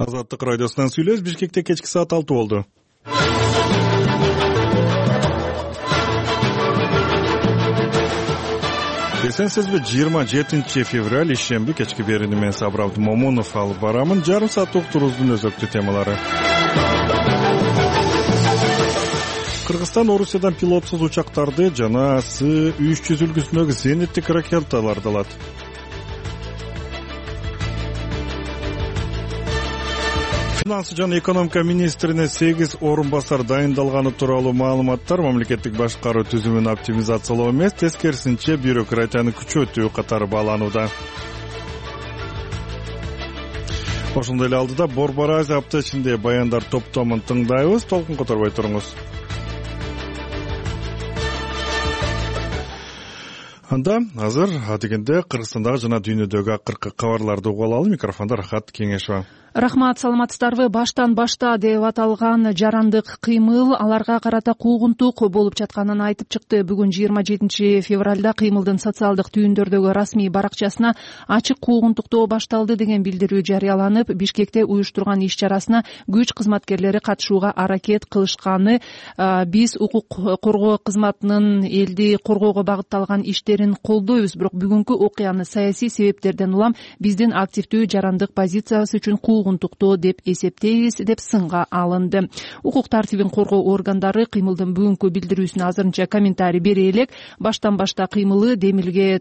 Азаттык радиосунан сүйлөбүз. Бишкекте кечки саат 6 болду. Эсенсизби, 27 февраль ишемби кечки берини мен Сабыр Абдумомунов алып барамын. Жарым саат уктуруубуздун өзөктүү темалары. Кыргызстан Орусиядан пилотсуз учактарды жана С-300 үлгүсүндөгү зениттик ракеталарды алат. Финансы жана экономика министрине 8 орун басар дайындалганы тууралуу маалыматтар мамлекеттик башкаруу түзүмүн оптимизациялоо эмес, тескерисинче бюрократияны күчөтүү катары бааланууда. Ошондой эле алдыда Борбор Азия апта ичинде баяндар топтомун тыңдайбыз. Толкун которбой туруңуз. Анда азыр адегенде Кыргызстандагы жана дүйнөдөгү акыркы кабарларды угуп алалы. Микрофондо Рахат Кеңешова. Рахмат, саламатсыздарбы? Баштан башта деп аталган жарандык кыймыл аларга карата куугунтук болуп жатканын айтып чыкты. Бүгүн 27 февралда кыймылдын социалдык түйүндөрдөгү расмий баракчасына ачык куугунтуктоо башталды деген билдирүү жарыяланып, Бишкекте уюштурган иш-чарасына күч кызматкерлери катышууга аракет кылышканы, биз укук коргоо кызматынын элди коргоого багытталган иштерин колдойбуз, бирок бүгүнкү окуяны саясий себептерден улам биздин активдүү жарандык позициябыз үчүн куугунтуктоо деп эсептейбиз деп сынга алынды. Укук тартибин коргоо органдары кыймылдын бүгүнкү билдирүүсүнө азырынча комментарий бере элек. Баштан башта кыймылы демилге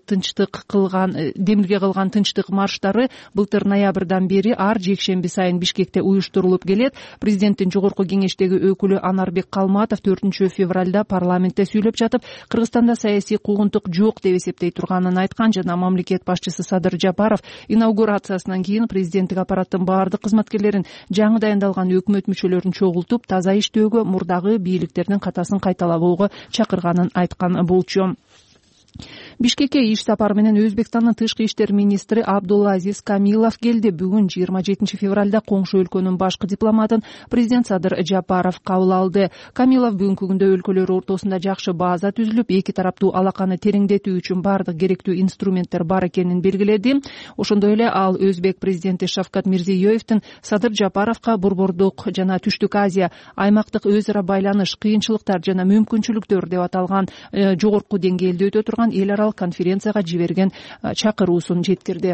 кылган тынчтык марштары былтыр ноябрдан бери ар жекшемби сайын Бишкекте уюштурулуп келет. Президенттин жогорку кеңештеги өкүлү Анарбек Калматов 4 февралда парламентте сүйлөп жатып, Кыргызстанда саясий куугунтук жок деп эсептей турганын айткан жана мамлекет башчысы Садыр Жапаров инаугурациясынан кийин президенттик аппараттын бардык кызматкерлерин жаңы дайындалган өкмөт мүчөлөрүн чогултуп, таза иштөөгө, мурдагы бийликтердин катасын кайталабоого чакырганын айткан болчу. Бишкекке иш сапары менен Өзбекстандын тышкы иштер министри Абдулазиз Камилов келди. Бүгүн 27 февралда коңшу өлкөнүн башкы дипломатын президент Садыр Жапаров кабыл алды. Камилов бүгүнкү күндө өлкөлөр ортосунда жакшы база түзүлүп, эки тараптуу алаканы тереңдетүү үчүн бардык керектүү инструменттер бар экенин белгиледи. Ошондой эле ал Өзбек президенти Шавкат Мирзиёевдин Садыр Жапаровго Борбордук жана Түштүк Азия аймактык өз ара байланыш, кыйынчылыктар жана мүмкүнчүлүктөр деп аталган жогорку деңгээлде өтө турган эл аралык конференцияга жиберген чакыруусун жеткирди.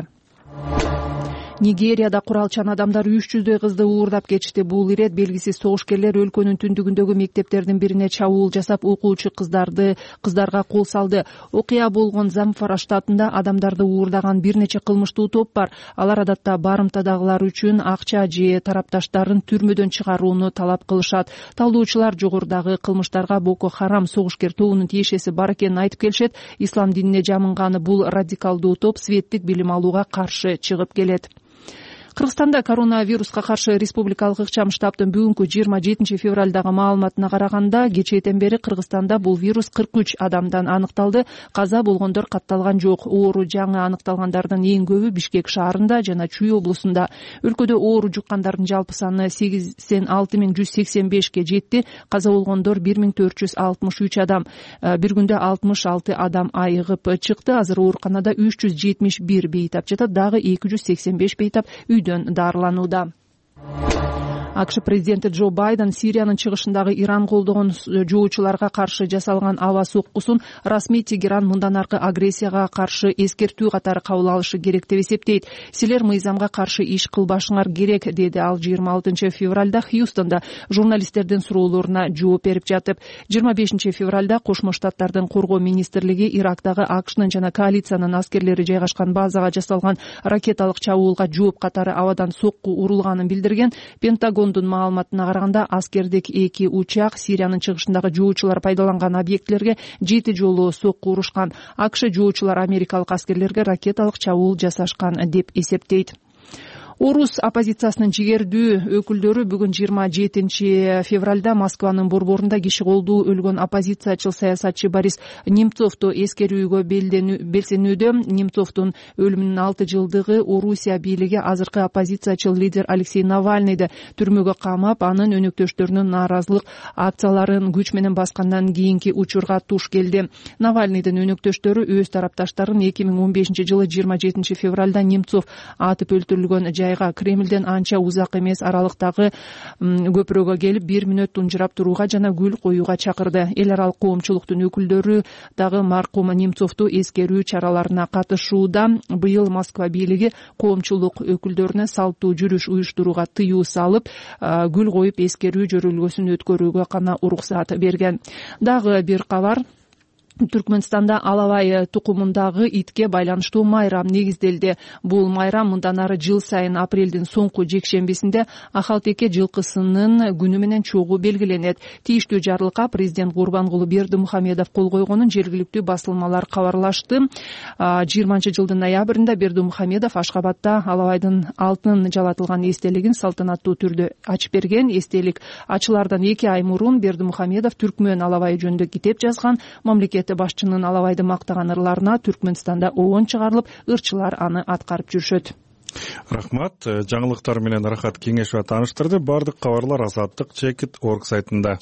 Нигерияда куралчан адамдар 300 кызды уурдап кетишти. Бул ирет белгисиз согушкерлер өлкөнүн түндүгүндөгү мектептердин бирине чабуул жасап, окуучу кыздарга кол салды. Окуя болгон Замфара штатында адамдарды уурдаган бир нече кылмыштуу топ бар. Алар адатта барымтадагылар үчүн акча же тарапташтарын түрмөдөн чыгарууну талап кылышат. Талдоочулар жогорудагы кылмыштарга Боко Харам согушкер тобунун тиешеси бар экенин айтып келишет. Ислам динине жамынганы бул радикалдуу топ светтик билим алууга каршы чыгып келет. Кыргызстанда коронавируска каршы республикалык ыкчам штабтын бүгүнкү 27 февралдагы маалыматына караганда, кечээден бери Кыргызстанда бул вирус 43 адамдан аныкталды. Каза болгондор катталган жок. Оору жаңы аныкталгандардын эң көбү Бишкек шаарында жана Чүй облусунда. Өлкөдө оору жуккандардын жалпы саны 86185ке жетти. Каза болгондор 1463 адам. Бир күндө 66 адам айыгып чыкты. Азыр ооруканада 371 бейтап жатат, дагы 285 бейтап дарыланууда. АКШ президенти Джо Байден Сириянын чыгышындагы Иран колдогон жоочуларга каршы жасалган аба соккусун расмий Тегеран мындан аркы агрессияга каршы эскертүү катары кабыл алышы керек деп эсептейт. Силер мыйзамга каршы иш кылбашыңар керек, деди ал 26 февралда Хьюстонда журналисттердин суроолоруна жооп берип жатып. 25 февралда Кошмо Штаттардын коргоо министрлиги Ирактагы АКШнын жана коалициянын аскерлери жайгашкан базага жасалган ракеталык чабуулга жооп катары абадан сокку урулганын билдирген. Пентагондун маалыматына караганда, аскердик 2 учак Сириянын чыгышындагы жоочулар пайдаланган объектилерге 7 жолу сокку урушкан. АКШ жоочулар америкалык аскерлерге ракеталык чабуул жасашкан деп эсептейт. Орус оппозициясынын жигердүү өкүлдөрү бүгүн 27 февралда Москванын борборунда киши колдуу өлгөн оппозициячыл саясатчы Борис Немцовду эскерүүгө белсенүүдө. Немцовдун өлүмүнүн 6 жылдыгы Орусия бийлиги азыркы оппозициячыл лидер Алексей Навальныйды түрмөгө камап, анын өнөктөштөрүнүн нааразылык акцияларын күч менен баскандан кийинки учурга туш келди. Навальныйдын өнөктөштөрү өз тарапташтарын 2015 жылы 27 февралда Немцов атып өлтүрүлгөн жайга Кремлден анча узак эмес аралыктагы көпүрөгө келип 1 мүнөт тунжурап турууга жана гүл коюуга чакырды. Эл аралык коомчулуктун өкүлдөрү дагы маркум Немцовду эскерүү чараларына катышууда. Быйыл Москва бийлиги коомчулук өкүлдөрүнө салттуу жүрүш уюштурууга тыюу салып, гүл коюп эскерүү жөрөлгөсүн өткөрүүгө гана уруксаат берген. Дагы бир кабар. Түркмөнстанда алабай тукумундагы итке байланыштуу майрам негизделди. Бул майрам мындан ары жыл сайын апрелдин соңку жекшембисинде Ахалтеке жылкысынын күнү менен чогуу белгиленет. Тийиштүү жарлыкка президент Гурбангулы Бердимухамедов кол койгонун жергиликтүү басылмалар кабарлашты. 20-жылдын ноябрында Бердимухамедов Ашкабадда алабайдын алтын жалатылган эстелигин салтанаттуу түрдө ачып берген. Эстелик ачылардан 2 ай мурун Бердимухамедов түркмөн алабайы жөнүндө китеп жазган. Мамлекет башчынын алабайды мактаган ырларына Түркмөнстанда оон чыгарылып, ырчылар аны аткарып жүрүшөт. Рахмат. Жаңылыктар менен Рахат Кеңешова тааныштырды. Бардык кабарлар Азаттык.org сайтында.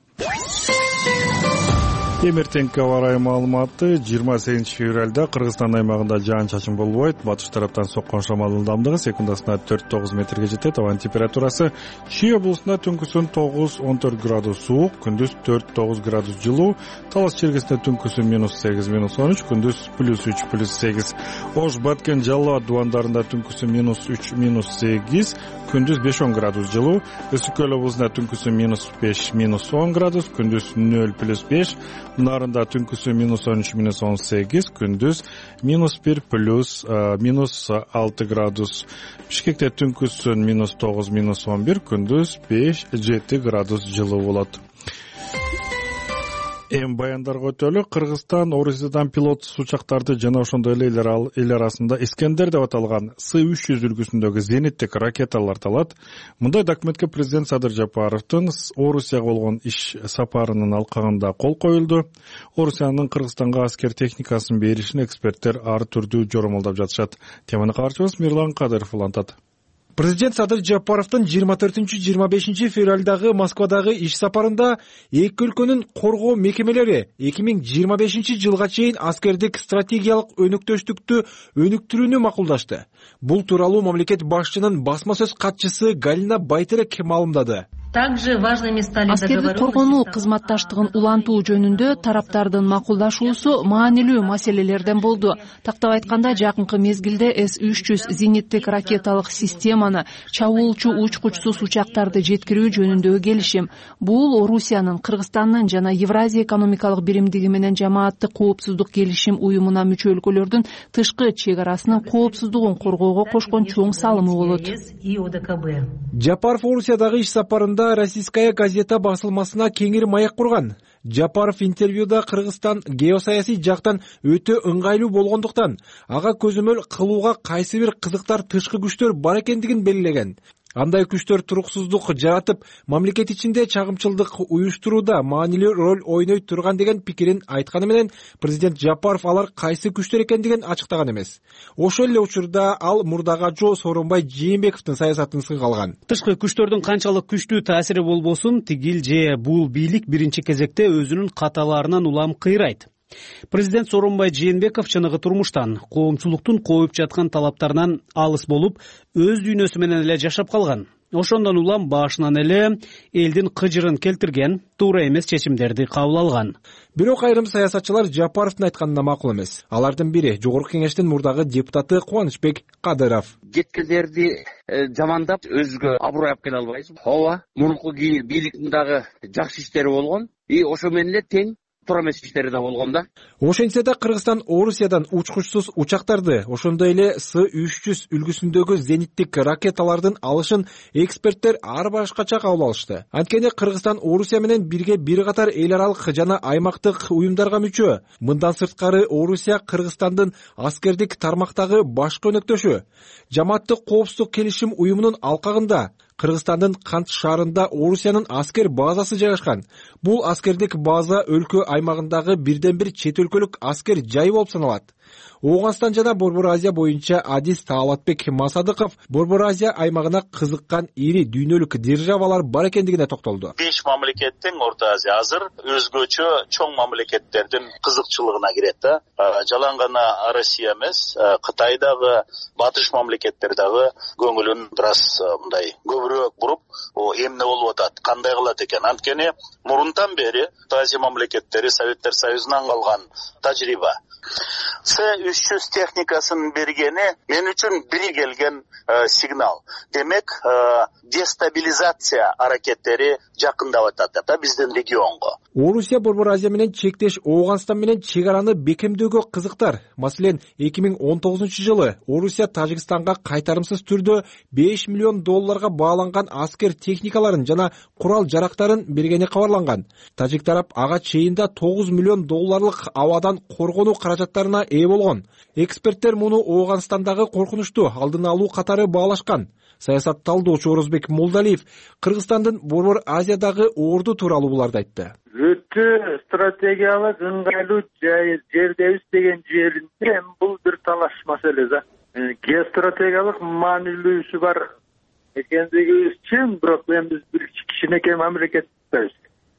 Эмертеңки аба ырайы маалыматы 28 февралда Кыргызстан аймагында жаан-чачын болбойт. Батыш тараптан соккон шамалдын ылдамдыгы секундасына 4-9 метрге жетет. Абанын температурасы Чүй облусунда түнкүсүн 9-14 градус суук, күндүз 4-9 градус жылуу, Талас чергесинде түнкүсүн -8-13, күндүз +3-+8. Ош, Баткен, Жалал Абад дубандарында түнкүсүн -3-8, күндүз 5-10 градус жылуу, Өсүкөл облусунда түнкүсүн -5-10 градус, күндүз 0-5, Нарында түнкүсү -13-18, күндүз -1 градус. Бишкекте түнкүсүн -9-11, күндүз 5-7 градус жылуу болот. Эми баяндарга өтөлү. Кыргызстан Орусиядан пилотсуз учактарды жана ошондой эле эл арасында Искендер деп аталган С-300 үлгүсүндөгү зениттик ракеталарды алат. Мындай документке президент Садыр Жапаровдун Орусияга болгон иш сапарынын алкагында кол коюлду. Орусиянын Кыргызстанга аскер техникасын беришин эксперттер ар түрдүү жоромолдоп жатышат. Теманы кабарчыбыз Мирлан Кадыров улантат. Президент Садыр Жапаровдун 24-25 февралдагы Москвадагы иш сапарында эки өлкөнүн коргоо мекемелери 2025 жылга чейин аскердик стратегиялык өнөктөштүктү өнүктүрүүнү макулдашты. Бул тууралуу мамлекет башчынын басма сөз катчысы Галина Байтерек маалымдады. Аскерди коргонуу кызматташтыгын улантуу жөнүндө тараптардын макулдашуусу маанилүү маселелерден болду. Тактап айтканда, жакынкы мезгилде С-300 зениттик ракеталык системаны, чабуулчу учкучсуз учактарды жеткирүү жөнүндөгү келишим. Бул Орусиянын, Кыргызстандын жана Евразия экономикалык биримдиги менен жамааттык коопсуздук келишим уюмуна мүчө өлкөлөрдүн тышкы чек арасынын коопсуздугун коргоого кошкон чоң салымы болот. Жапаров Орусиядагы иш сапарында Российская газета басылмасына кеңири маяк курган. Жапаров интервьюда Кыргызстан геосаясий жактан өтө ыңгайлуу болгондуктан, ага көзөмөл кылууга кайсы бир кызыктар тышкы күчтөр бар экендигин белгилеген. Андай күчтөр туруксуздук жаратып, мамлекет ичинде чагымчылдык уюштурууда маанилүү роль ойной турган деген пикирин айтканы менен, президент Жапаров алар кайсы күчтөр экендигин ачыктаган эмес. Ошол эле учурда ал мурдага Жо Сооронбай Жээнбековдун саясатын сынга алган. Тышкы күчтөрдүн канчалык күчтүү таасири болбосун, тигил же бул бийлик биринчи кезекте өзүнүн каталарынан улам кыйрайт. Президент Сооронбай Жээнбеков чыныгы турмуштан, коомчулуктун коюп жаткан талаптарынан алыс болуп, өз дүйнөсү менен эле жашап калган. Ошондон улам башынан эле элдин кыжырын келтирген, туура эмес чечимдерди кабыл алган. Бирок айрым саясатчылар Жапаровдун айтканына макул эмес. Алардын бири Жогорку Кеңештин мурдагы депутаты Кубанычбек Кадыров. Жеткендерди жамандап, өзгө аброй алып келе албайбыз. Ооба, мурунку бийликтин дагы жакшы иштери болгон. Ошо менен эле тең туура эмес иштери да болгон да. Ошентсе да Кыргызстан Орусиядан учкучсуз учактарды, ошондой эле С-300 үлгүсүндөгү зениттик ракеталардын алышын эксперттер ар башкача кабыл алышты. Анткени Кыргызстан Орусия менен бирге бир катар эл аралык жана аймактык уюмдарга мүчө. Мындан сырткары Орусия Кыргызстандын аскердик тармактагы башкы өнөктөшү. Жамааттык коопсуздук келишим уюмунун алкагында Кыргызстандын Кант шаарында Орусиянын аскер базасы жайгашкан. Бул аскердик база өлкө аймагындагы бирден бир чет өлкөлүк аскер жай болуп саналат. Ооганстан жана Борбор Азия боюнча адис Таалатбек Масадыков Борбор Азия аймагына кызыккан ири дүйнөлүк державалар бар экендигине токтолду. 5 мамлекеттин Орто Азия азыр өзгөчө чоң мамлекеттердин кызыкчылыгына кирет да. Жалаң гана Россия эмес, Кытай дагы, батыш мамлекеттер дагы көңүлүн бираз мындай көбүрөөк буруп, эмне болуп атат, кандай кылат экен. Анткени мурунтан бери Азия мамлекеттери Советтер Союзунан калган тажрыйба. С-300 техникасын бергени мен үчүн бири келген сигнал. Демек, дестабилизация аракеттери жакындап атат да биздин регионго. Орусия Борбор Азия менен чектеш Ооганстан менен чек араны бекемдөөгө кызыктар. Маселен, 2019-жылы Орусия Тажикстанга кайтарымсыз түрдө $5 миллион бааланган аскер техникаларын жана курал-жарактарын бергени кабарланган. Тажик тарап ага чейинде $9 миллион абадан коргонуу каражаттарына ээ болгон. Эксперттер муну Ооганстандагы коркунучту алдын алуу катары баалашкан. Саясат талдоочу Орозбек Молдалиев Кыргызстандын Борбор Азиядагы орду тууралуу буларды айтты. Өтө стратегиялык ыңгайлуу жердебиз деген жеринде бул бир талаш маселе да. Геостратегиялык маанилүүсү бар экендигибиз чын, бирок биз бир кичинекей мамлекетпиз.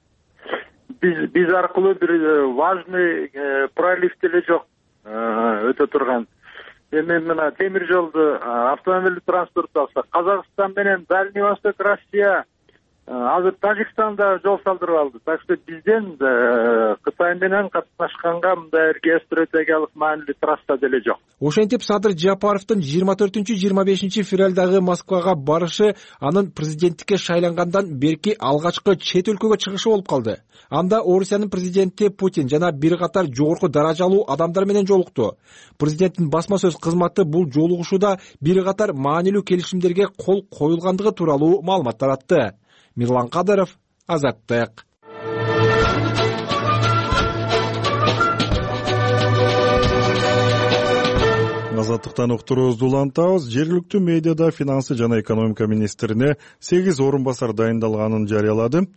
Биз аркылуу бир важный пролив деле жок өтө турган. Эми мына темир жолду, автомобиль транспорту алсак, Казакстан менен Дальний Восток, Россия азыр Тажикстанда жол салдырып алды. Так что бизден Кытай менен катнашканга мындай геостратегиялык маанилүү трасса деле жок. Ошентип Садыр Жапаровдун 24-25 февралдагы Москвага барышы анын президенттикке шайлангандан берки алгачкы чет өлкөгө чыгышы болуп калды. Анда Орусиянын президенти Путин жана бир катар жогорку даражалуу адамдар менен жолукту. Президенттин басма сөз кызматы бул жолугушууда бир катар маанилүү келишимдерге кол коюлгандыгы тууралуу маалымат таратты. Мирлан Кадыров, Азаттык. Азаттыктан уктуруубузду улантабыз. Жергиликтүү медиада финансы жана экономика министрине 8 орун басар дайындалганын жарыялады.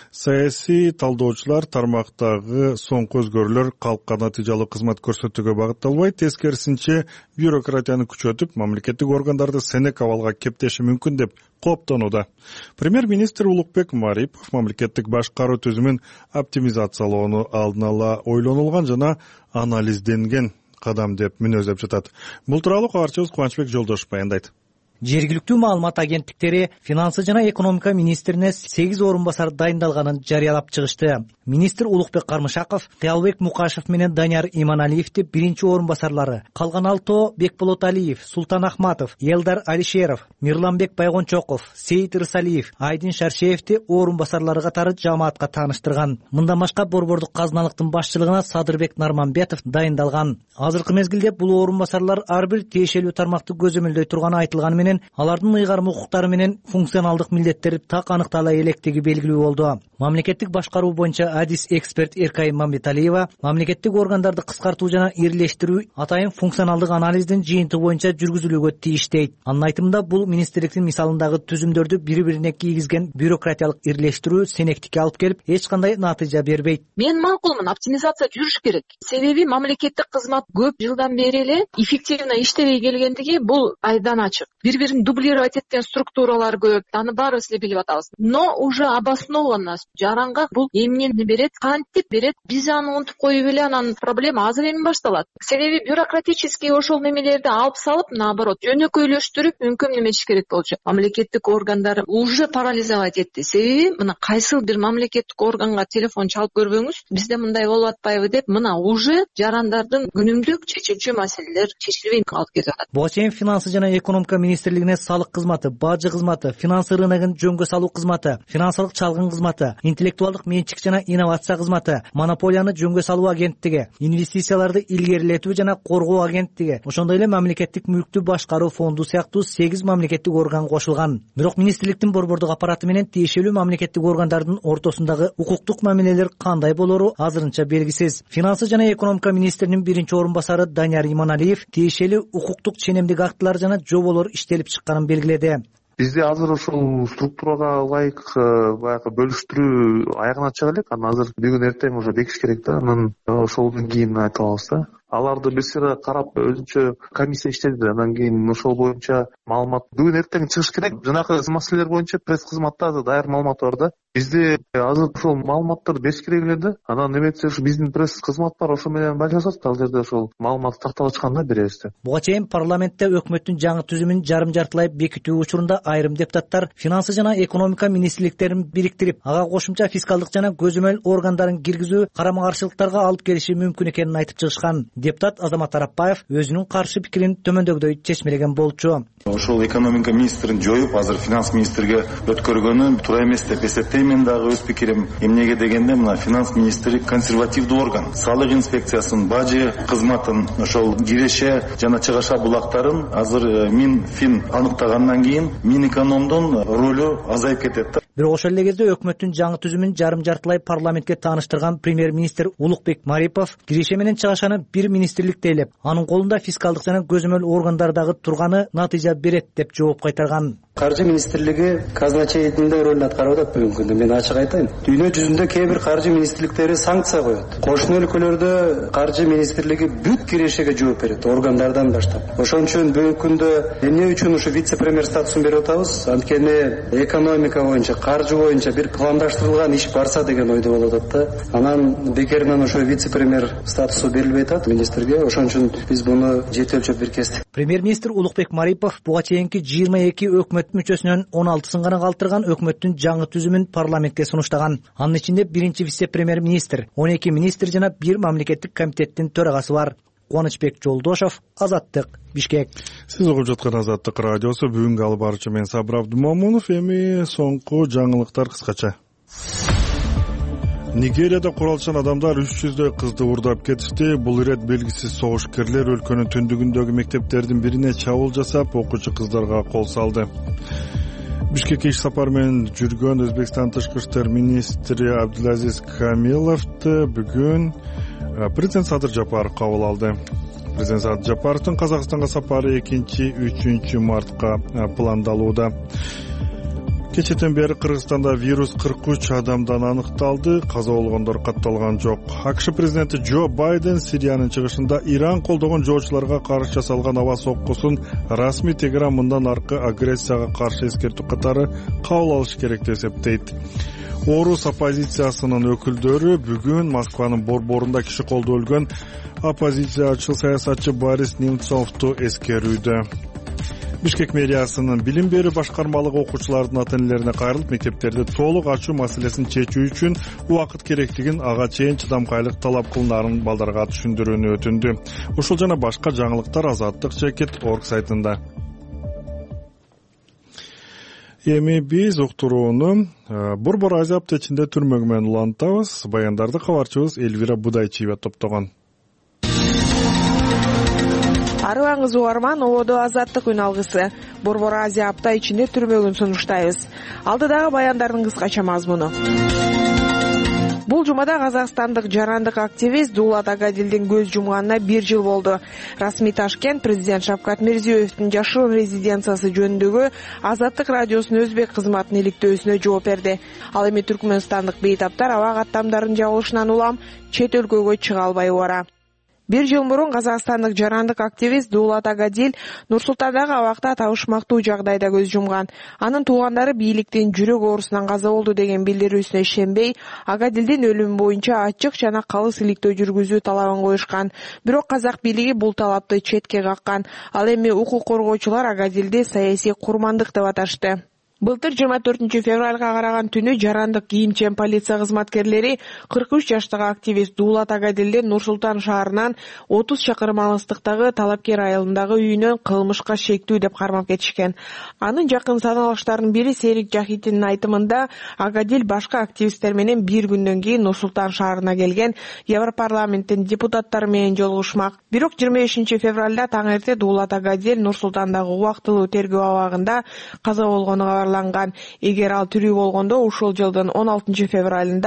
Саясий талдоочулар тармактагы соңку өзгөрүүлөр калкка натыйжалуу кызмат көрсөтүүгө багытталбай, тескерисинче бюрократияны күчөтүп, мамлекеттик органдарды сенек абалга кептеши мүмкүн деп кооптонууда. Премьер-министр Улукбек Марипов мамлекеттик башкаруу түзүмүн оптимизациялоону алдын ала ойлонулган жана анализденген кадам деп мүнөздөп жатат. Бул тууралуу кабарчыбыз Кубанычбек Жолдошов баяндайт. Жергиликтүү маалымат агенттиктери финансы жана экономика министрине 8 орун басар дайындалганын жарыялап чыгышты. Министр Улукбек Кармышаков, Кыялбек Мукашев менен Данияр Иманалиевди биринчи орун басарлары, калган 6 Бекболот Алиев, Султан Ахматов, Элдар Алишеров, Мирланбек Байгончоков, Сейит Рысалиев, Айдин Шаршеевди орун басарлары катары жамаатка тааныштырган. Мындан башка борбордук казыналыктын башчылыгына Садырбек Нарманбетов дайындалган. Азыркы мезгилде бул орун басарлар ар бир тиешелүү тармакты көзөмөлдөй турганы айтылганы менен алардын ыйгарым укуктары менен функционалдык милдеттери так аныктала электиги белгилүү болду. Мамлекеттик башкаруу боюнча адис эксперт Эркай Мамбеталиева мамлекеттик органдарды кыскартуу жана ирлештирүү атайын функционалдык анализдин жыйынтыгы боюнча жүргүзүлүүгө тийиш дейт. Анын айтымында бул министрликтин мисалындагы түзүмдөрдү бири-бирине кийгизген бюрократиялык ирлештирүү сенектикке алып келип, эч кандай натыйжа бербейт. Мен макулмун, оптимизация жүрүш керек. Себеби мамлекеттик кызмат көп жылдан бери эле эффективно иштебей келгендиги бул айдан ачык. Бири-бирин дублировать эткен структуралар көп, аны баарыбыз эле билип атабыз. Но уже обоснованно жаранга бул эмнени берет, кантип берет, биз аны унутуп коюп эле анан проблема азыр эми башталат. Себеби бюрократический ошол немелерди алып салып, наоборот, жөнөкөйлөштүрүп мүмкүн неметиш керек болчу. Мамлекеттик органдар уже парализовать этти. Себеби мына кайсы бир мамлекеттик органга телефон чалып көрбөңүз, бизде мындай болуп атпайбы деп, мына уже жарандардын күнүмдүк чечилчү маселелер чечилбей калып кетип атат. Буга чейин финансы жана экономика министрлигине салык кызматы, бажы кызматы, финансы рыногун жөнгө салуу кызматы, финансылык чалгын кызматы, интеллектуалдык менчик жана инновация кызматы, монополияны жөнгө салуу агенттиги, инвестицияларды илгерилетүү жана коргоо агенттиги, ошондой эле мамлекеттик мүлктү башкаруу фонду сыяктуу 8 мамлекеттик орган кошулган. Бирок министрликтин борбордук аппараты менен тиешелүү мамлекеттик органдардын ортосундагы укуктук мамилелер кандай болору азырынча белгисиз. Финансы жана экономика министринин биринчи орун басары Данияр Иманалиев тиешелүү укуктук ченемдик актылар жана жоболор иштелип чыкканын белгиледи. Бизде азыр ошол структурага ылайык баягы бөлүштүрүү аягына чыга элек. Анан азыр бүгүн эртең уже бекиш керек да. Анан ошолдон кийин айта алабыз да. аларды бир сыйра карап өзүнчө комиссия иштеди. Андан кийин ошол боюнча маалымат бүгүн эртең чыгыш керек. Жанакы маселелер боюнча пресс кызматта даяр маалымат бар да. Бизде азыр ошол маалыматтарды бериш керек эле да. Анан эметсе ушу биздин пресс кызмат бар, ошо менен байланышат. Ал жерде ошол маалымат такталып чыкканда беребиз деп. Буга чейин парламентте өкмөттүн жаңы түзүмүн жарым-жартылай бекитүү учурунда айрым депутаттар финансы жана экономика министрликтерин бириктирип, ага кошумча фискалдык жана көзөмөл органдарын киргизүү карама-каршылыктарга алып келиши мүмкүн экенин айтып чыгышкан. Депутат Азамат Арапбаев өзүнүн каршы пикирин төмөндөгүдөй чечмелеген болчу. Ошол экономика министрин жоюп, азыр финанс министрге өткөргөнү туура эмес деп эсептейм. Дагы өз пикирим эмнеге дегенде, мына финанс министри консервативдүү орган. Салык инспекциясын, бажы кызматын, ошол киреше жана чыгаша булактарын азыр Минфин аныктагандан кийин Минэкономдун ролу азайып кетет да. Бирок ошол эле кезде өкмөттүн жаңы түзүмүн жарым-жартылай парламентке тааныштырган премьер-министр Улукбек Марипов киреше менен чыгашаны бир министрликте элеп, анын колунда фискалдык жана көзөмөл органдар дагы турганы натыйжа берет деп жооп кайтарган. Каржы министрлиги казначейдин ролун аткарып атат бүгүнкү күндө. Мен ачык айтайын. Дүйнө жүзүндө кээ бир каржы министрликтери санкция коет. Кошуна өлкөлөрдө каржы министрлиги бүт кирешеге жооп берет, органдардан баштап. Ошон үчүн бүгүнкү күндө эмне үчүн ушу вице-премьер статусун берип атабыз? Анткени экономика боюнча, каржы боюнча бир пландаштырылган иш барса деген ойдо болуп атат да. Анан бекеринен ошо вице-премьер статусу берилбей атат министрге. Ошон үчүн биз буну жети өлчөп биркестик. Премьер-министр Улукбек Марипов буга чейинки 22 өкмөт мүчөсүнөн 16-сын гана калтырган өкмөттүн жаңы түзүмүн парламентке сунуштаган. Анын ичинде биринчи вице-премьер-министр, 12 министр жана бир мамлекеттик комитеттин төрагасы бар. Кубанычбек Жолдошов, Азаттык, Бишкек. Сиз угуп жаткан Азаттык радиосу. Бүгүнкү алып баруучу мен Сабыр Абдумомунов. Эми соңку жаңылыктар кыскача. Нигерияда куралчан адамдар 300дөй кызды уурдап кетишти. Бул ирет белгисиз согушкерлер өлкөнүн түндүгүндөгү мектептердин бирине чабуул жасап, окуучу кыздарга кол салды. Бишкекке иш сапар менен жүргөн Өзбекстан тышкы иштер министри Абдулазиз Камиловду бүгүн президент Садыр Жапаров кабыл алды. Президент Садыр Жапаровдун Казакстанга сапары 2-3 мартка пландалууда. Кечетен бери Кыргызстанда вирус 43 адамдан аныкталды, каза болгондор катталган жок. АКШ президенти Джо Байден Сириянын чыгышында Иран колдогон жоочуларга каршы жасалган аба соккусун расмий Тегеран мындан аркы агрессияга каршы эскертүү катары кабыл алыш керек деп эсептейт. Орус оппозициясынын өкүлдөрү бүгүн Москванын борборунда киши колдо өлгөн оппозициячыл саясатчы Борис Немцовду эскерүүдө. Бишкек мэриясынын билим берүү башкармалыгы окуучулардын ата-энелерине кайрылып, мектептерди толук ачуу маселесин чечүү үчүн убакыт керектигин, ага чейин чыдамкайлык талап кылынаарын балдарга түшүндүрүүнү өтүндү. Ушул жана башка жаңылыктар Азаттык.org сайтында. Эми биз уктурууну Борбор Азия аптечинде түрмөгү менен улантабыз. Баяндарды кабарчыбыз Элвира Будайчиева топтогон. Арыбаңыз угарман, ободо Азаттык үн алгысы. Борбор Азия апта ичинде түрмөгүн сунуштайбыз. Алдыдагы баяндардын кыскача мазмуну. Бул жумада казакстандык жарандык активист Дулат Агадилдин көз жумганына 1 жыл болду. Расмий Ташкент президент Шавкат Мирзиёевдин жашыруун резиденциясы жөнүндөгү Азаттык радиосунун өзбек кызматынын иликтөөсүнө жооп берди. Ал эми түркмөнстандык бейтаптар аба каттамдарын жабылышынан улам чет өлкөгө чыга албай бара. 1 жыл мурун казакстандык жарандык активист Дулат Агадил Нур-Султандагы абакта табышмактуу жагдайда көз жумган. Анын туугандары бийликтин жүрөк оорусунан каза болду деген билдирүүсүнө ишенбей, Агадилдин өлүмү боюнча ачык жана калыс иликтөө жүргүзүү талабын коюшкан. Бирок казак бийлиги бул талапты четке каккан. Ал эми укук коргоочулар Агадилди саясий курмандык деп аташты. Былтыр 24 февралга караган түнү жарандык кийимчен полиция кызматкерлери 43 жаштагы активист Дулат Агадилдин Нур-Султан шаарынан 30 чакырым алыстыктагы Талапкер айылындагы үйүнөн кылмышка шектүү деп кармап кетишкен. Анын жакын саналыштарынын бири Серик Жахитиндин айтымында Агадил башка активисттер менен 1 күндөн кийин Нур-Султан шаарына келген, Европарламенттин депутаттары менен жолугушмак. Бирок 25 февралда таң эрте Дулат Агадил Нур-Султандагы убактылуу тергөө абагында каза болгону Эгер ал тирүү болгондо ушул жылдын 16 февралында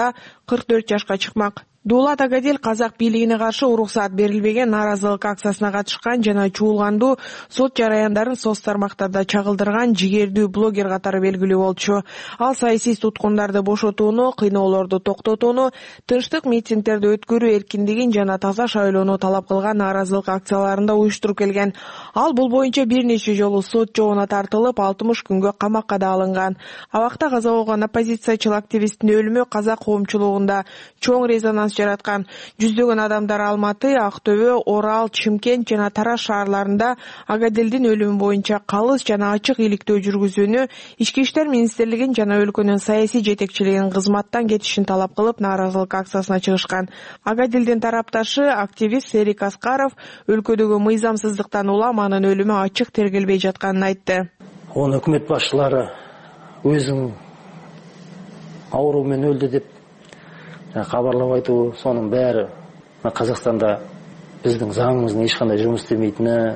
44 жашка чыкмак. Дулат Агадил казак бийлигине каршы уруксаат берилбеген нааразылык акциясына катышкан жана чуулгандуу сот жараяндарын соц тармактарда чагылдырган жигердүү блогер катары белгилүү болчу. Ал саясий туткундарды бошотууну, кыйноолорду токтотууну, тынчтык митингдерди өткөрүү эркиндигин жана таза шайлоону талап кылган нааразылык акцияларында уюштуруп келген. Ал бул боюнча бир нече жолу сот жообуна тартылып, 60 күнгө камакка да алынган. Абакта каза болгон оппозициячыл активисттин өлүмү казак коомчулугунда чоң резонанс жараткан. Жүздөгөн адамдар Алматы, Актөбө, Орал, Чымкент жана Тараз шаарларында Агадилдин өлүмү боюнча калыс жана ачык иликтөө жүргүзүүнү, Ички иштер министрлигин жана өлкөнүн саясий жетекчилигинин кызматтан кетишин талап кылып, нааразылык акциясына чыгышкан. Агадилдин тарапташы активист Серик Аскаров өлкөдөгү мыйзамсыздыктан улам анын өлүмү ачык тергелбей жатканын айтты. Оны өкмөт башчылары өзүнүн ауруу менен өлдү деп кабарлап айтуу, сонун баары Казакстанда биздин заңыбыздын эч кандай жумуш истемейтини,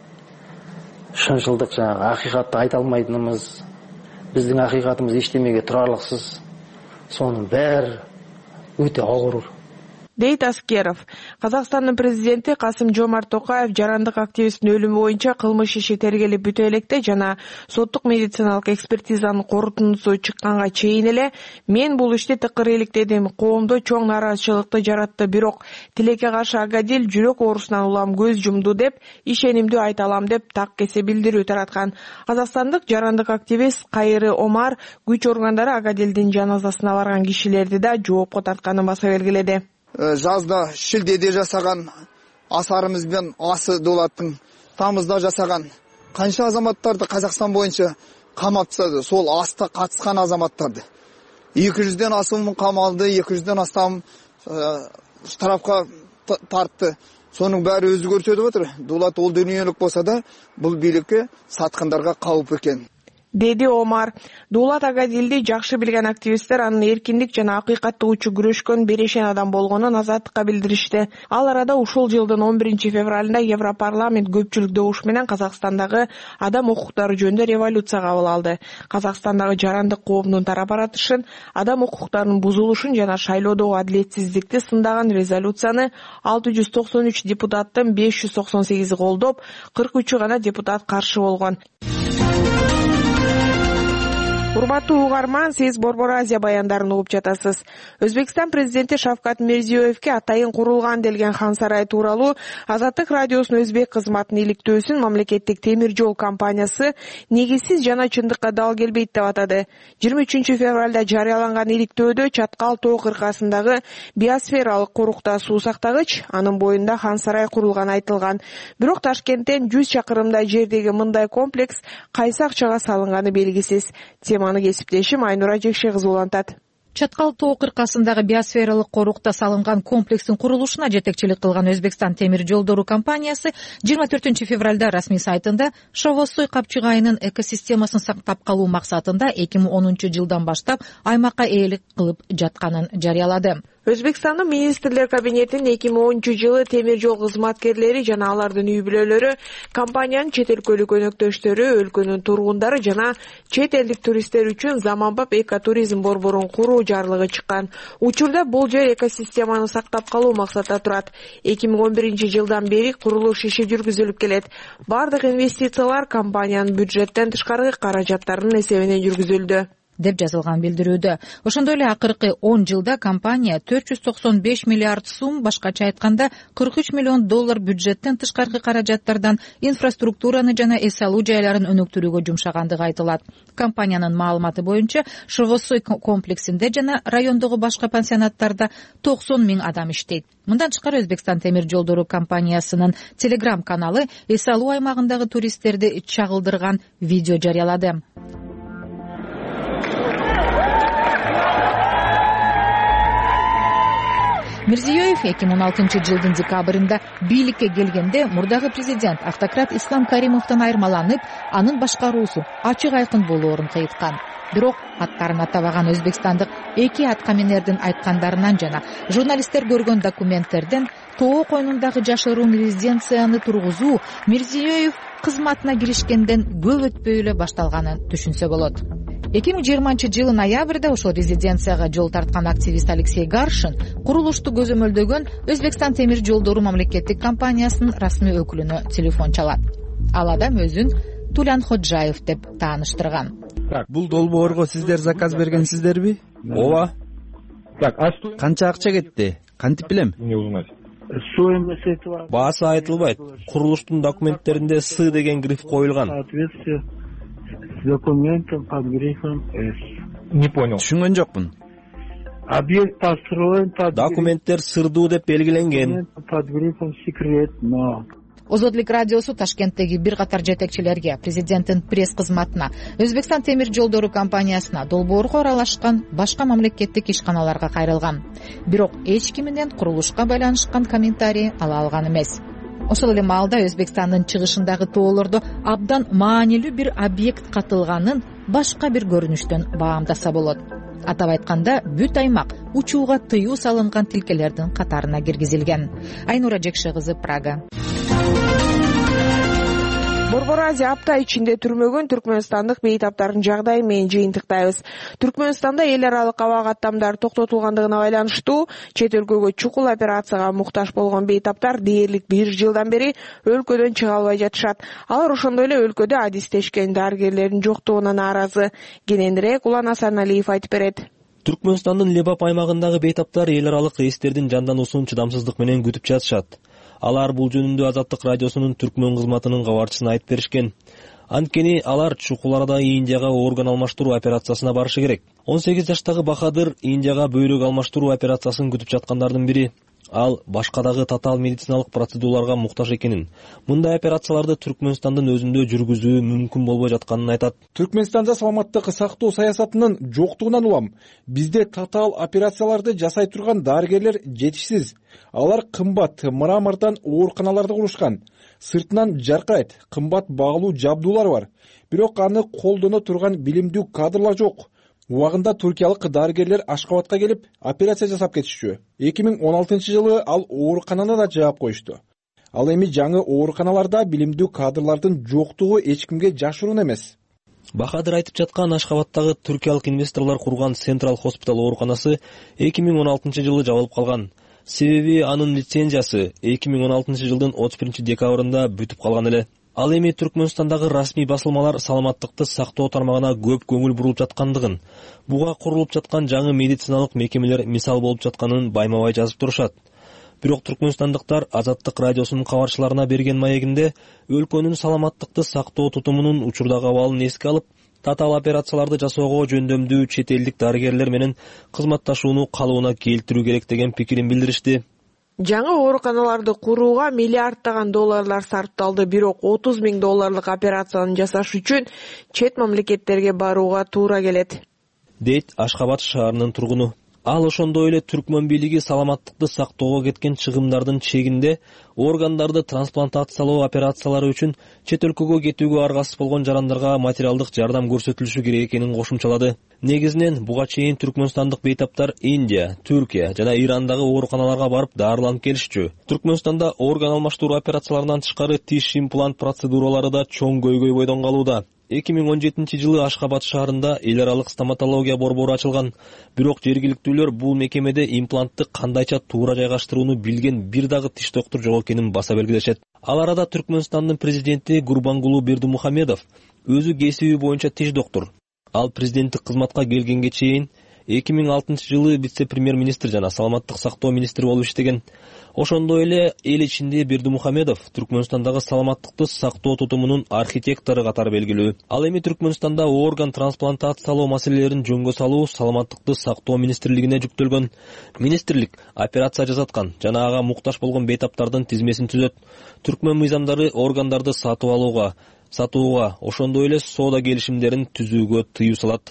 шынчылдык акыйкатты айта алмайтыныбыз, биздин акыйкатыбыз эчтемеге турарлыксыз, сонун баары өтө оорур дейт Аскеров. Казакстандын президенти Касым-Жомарт Токаев жарандык активисттин өлүмү боюнча кылмыш иши тергелип бүтө электе жана соттук медициналык экспертизанын корутундусу чыкканга чейин эле мен бул ишти тыкыр иликтедим, коомдо чоң нааразычылыкты жаратты, бирок тилекке каршы Агадил жүрөк оорусунан улам көз жумду деп ишенимдүү айта алам деп так кесе билдирүү тараткан. Казакстандык жарандык активист Кайры Омар күч органдары Агадилдин жаназасына барган кишилерди да жоопко тартканын баса белгиледи. Жазда шилдеде жасаган асарымыз бен асы Дулаттың тамызда жасаган канча азаматтарды Казакстан боюнча камап тастады. Сол аста катышкан азаматтарды 200ден асым камалды, 200ден астам штрафка тартты. Сонун баары өзү көрсөтүп отур. Дулат ол дүйнөлүк болсо да бул бийликке саткандарга кауп экен, деди Омар. Дулат Агадилди жакшы билген активисттер анын эркиндик жана акыйкаттык үчүн күрөшкөн берешен адам болгонун азаттыкка билдиришти. Ал арада ушул жылдын 11 февралында Европарламент көпчүлүк добуш менен Казакстандагы адам укуктары жөнүндө резолюция кабыл алды. Казакстандагы жарандык коомдун тарап аратышын, адам укуктарынын бузулушун жана шайлоодогу адилетсиздикти сындаган резолюцияны 693 депутаттын 598 колдоп, 43 гана депутат каршы болгон. Урматтуу угарман, сиз Борбор Азия баяндарын угуп жатасыз. Өзбекстан президенти Шавкат Мирзиёевке атайын курулган делген Хан сарай тууралуу Азаттык радиосунун өзбек кызматынын иликтөөсүн мамлекеттик темир жол компаниясы негизсиз жана чындыкка дал келбейт деп атады. 23 февралда жарыяланган иликтөөдө Чаткал тоо кыркасындагы биосфералык корукта суу сактагыч, анын боюнда Хан сарай курулганы айтылган. Бирок Ташкенттен 100 чакырымдай жердеги мындай комплекс кайсы акчага салынганы белгисиз. Теманы кесиптешим Айнура Жекше кызы улантат. Чаткал тоо кыркасындагы биосфералык корукта салынган комплекстин курулушуна жетекчилик кылган Өзбекстан темир жолдору компаниясы 24 февралда расмий сайтында Шовосой капчыгайынын экосистемасын сактап калуу максатында 2010 жылдан баштап аймакка ээлик кылып жатканын жарыялады. Өзбекстандын министрлер кабинетинин 2010 жылы темир жол кызматкерлери жана алардын үй бүлөлөрү компаниянын чет өлкөлүк өнөктөштөрү, өлкөнүн тургундары жана чет элдик туристтер үчүн заманбап экотуризм борборун куруу жарлыгы чыккан. Учурда бул жер экосистеманы сактап калуу максатта турат. 2011 жылдан бери курулуш иши жүргүзүлүп келет. Бардык инвестициялар компаниянын бюджеттен тышкаркы каражаттарынын эсебинен жүргүзүлдү деп жазылган билдирүүдө. Ошондой эле акыркы 10 жылда компания 495 миллиард сум, башкача айтканда 43 миллион доллар бюджеттен тышкаркы каражаттардан инфраструктураны жана эс алуу жайларын өнүктүрүүгө жумшагандыгы айтылат. Компаниянын маалыматы боюнча Шовосой комплексинде жана райондогу башка пансионаттарда 90 миң адам иштейт. Мындан тышкары Өзбекстан темир жолдору компаниясынын Telegram каналы эс алуу аймагындагы туристтерди чагылдырган видео жарыялады. Мирзиёев 2016 жылдын декабрында бийликке келгенде мурдагы президент автократ Ислам Каримовдон айырмаланып, анын башкаруусу ачык айкын болоорун кыйткан. Бирок аттарын атабаган өзбекстандык эки аткаминердин айткандарынан жана журналисттер көргөн документтерден тоо койнундагы жашыруун резиденцияны тургузуу Мирзиёев кызматына киришкенден көп өтпөй эле башталганын түшүнсө болот. 2020 ноябрда ошол резиденцияга жол тарткан активист Алексей Гаршин курулушту көзөмөлдөгөн Өзбекстан темир жолдору мамлекеттик компаниясынын расмий өкүлүнө телефон чалат. Ал адам өзүн Тулян Ходжаев деп тааныштырган. Бул долбоорго сиздер заказ бергенсиздерби? Ооба. Канча акча кетти? Кантип билем? Баасы айтылбайт. Курулуштун документтеринде С деген гриф коюлган. Не понял. Түшүнгөн жокмун. Объект построен под... Документтер сырдуу деп белгиленген. Под грифом секретно. Озодлук радиосу Ташкенттеги бир катар жетекчилерге, президенттин пресс кызматына, Өзбекстан темир жолдору компаниясына, долбоорго аралашкан башка мамлекеттик ишканаларга кайрылган. Бирок эч ким менен курулушка байланышкан комментарий ала алган эмес. Ошол эле маалда Өзбекстандын чыгышындагы тоолордо абдан маанилүү бир объект катылганын башка бир көрүнүштөн баамдаса болот. Атап айтканда, бүт аймак учууга тыюу салынган тилкелердин катарына киргизилген. Айнура Жекше кызы, Прага. Борбор Азия апта ичинде түрмөгөн түркмөнстандык бейтаптардын жагдайы менен жыйынтыктайбыз. Түркмөнстанда эл аралык аба каттамдары токтотулгандыгына байланыштуу чет өлкөгө чукул операцияга муктаж болгон бейтаптар дээрлик 1 жылдан бери өлкөдөн чыга албай жатышат. Алар ошондой эле өлкөдө адистешкен дарыгерлердин жоктугуна нааразы. Кененирээк Улан Асаналиев айтып берет. Түркмөнстандын Лебап аймагындагы бейтаптар эл аралык рейстердин жандануусун чыдамсыздык менен күтүп жатышат. Алар бул жөнүндө Азаттык радиосунун түркмөн кызматынын кабарчысына айтып беришкен. Анткени алар чукул арада Индияга орган алмаштыруу операциясына барышы керек. 18 жаштагы Бахадыр Индияга бөйрөк алмаштыруу операциясын күтүп жаткандардын бири. Ал башкадагы татаал медициналык процедураларга муктаж экенин, мындай операцияларды Түркмөнстандын өзүндө жүргүзүү мүмкүн болбой жатканын айтат. Түркмөнстанда саламаттык сактоо саясатынын жоктугунан улам бизде татаал операцияларды жасай турган дарыгерлер жетишсиз. Алар кымбат мрамордон ооруканаларды курушкан. Сыртынан жаркырайт, кымбат багылуу жабдуулар бар. Бирок аны колдоно турган билимдүү кадрлар жок. Убагында туркиялык дарыгерлер Ашкабадка келип операция жасап кетишчү. 2016 жылы ал оорукананы да жаап коюшту. Ал эми жаңы ооруканаларда билимдүү кадрлардын жоктугу эч кимге жашыруун эмес. Бахадыр айтып жаткан Ашкабадтагы туркиялык инвесторлор курган Central Hospital ооруканасы 2016 жылы жабылып калган. Себеби анын лицензиясы 2016 жылдын 31 декабрында бүтүп калган эле. Ал эми Түркмөнстандагы расмий басылмалар саламаттыкты сактоо тармагына көп көңүл бурулуп жаткандыгын, буга курулуп жаткан жаңы медициналык мекемелер мисал болуп жатканын байма-бай жазып турушат. Бирок түркмөнстандыктар Азаттык радиосунун кабарчыларына берген маегинде өлкөнүн саламаттыкты сактоо тутумунун учурдагы абалын эске алып, татаал операцияларды жасоого жөндөмдүү чет элдик дарыгерлер менен кызматташууну калыбына келтирүү керек деген пикирин билдиришти. Жаңы ооруканаларды курууга миллиарддаган долларлар сарпталды, бирок 30 000 долларлык операцияны жасаш үчүн чет мамлекеттерге барууга туура келет, дейт Ашхабад шаарынын тургуну. Ал ошондой эле түркмөн бийлиги саламаттыкты сактоого кеткен чыгымдардын чегинде органдарды трансплантациялоо операциялары үчүн чет өлкөгө кетүүгө аргасыз болгон жарандарга материалдык жардам көрсөтүлүшү керек экенин кошумчалады. Негизинен буга чейин түркмөнстандык бейтаптар Индия, Түркия жана Ирандагы ооруканаларга барып даарыланып келишчү. Түркмөнстанда орган алмаштыруу операцияларынан тышкары тиш имплант процедуралары да чоң көйгөй бойдон калууда. 2017 жылы Ашхабад шаарында эл аралык стоматология борбору ачылган. Бирок жергиликтүүлөр бул мекемеде имплантты кандайча туура жайгаштырууну билген бир дагы тиш доктур жок экенин баса белгилешет. Ал арада Түркмөнстандын президенти Гурбангулу Бердимухамедов өзү кесиби боюнча тиш доктур. Ал президенттик кызматка келгенге чейин 2006 жылы вице-премьер-министр жана саламаттык сактоо министри болуп иштеген. Ошондой эле эл ичинде Бердимухамедов Түркмөнстандагы саламаттыкты сактоо тутумунун архитектору катары белгилүү. Ал эми Түркмөнстанда орган трансплантациялоо маселелерин жөнгө салуу саламаттыкты сактоо министрлигине жүктөлгөн. Министрлик операция жасаткан жана ага муктаж болгон бейтаптардын тизмесин түзөт. Түркмөн мыйзамдары органдарды сатууга, ошондой эле соода келишимдерин түзүүгө тыюу салат.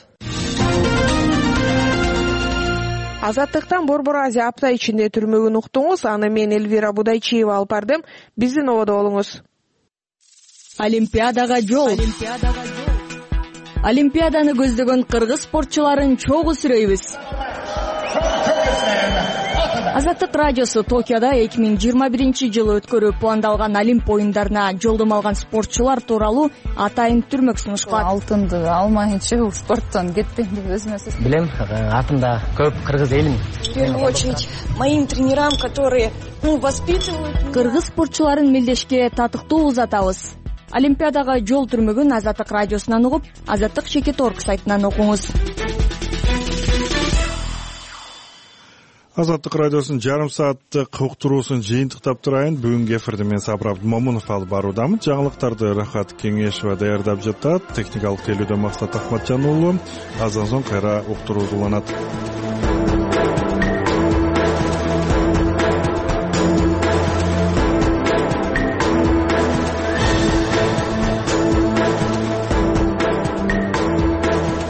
Азаттыктан Борбор Азия апта ичинде түрмөгүн уктуңуз. Аны мен Элвира Будайчиева алып бардым. Биздин ободо болуңуз. Олимпиадага жол. Олимпиаданы көздөгөн кыргыз спортчуларын чогуу сүрөйбүз. Азаттык радиосу Токиодо 2021-жылы өткөрүү пландалган Олимп оюндарына жолдомо алган спортчулар тууралуу атайын түрмөк сунушталат. Алтынды алмайынча бул спорттон кеттим деп өзүмө сөз. Билем, артымда көп кыргыз элим. В первую очередь моим тренерам, которые воспитывают. Кыргыз спортчуларын мелдешке татыктуу узатабыз. Олимпиадага жол түрмөгүн Азаттык радиосунан угуп, Азаттык Чекит.орг сайтынан окуңуз. Азаттык радиосунун жарым сааттык уктуруусун жыйынтыктап турайын. Бүгүнкү эфирди мен Сабыр Абдымомунов алып баруудамын. Жаңылыктарды Рахат Кеңешова даярдап жатат. Техникалык тейлөөдө Максат Ахматжан уулу. Аздан соң кайра уктуруу уланат.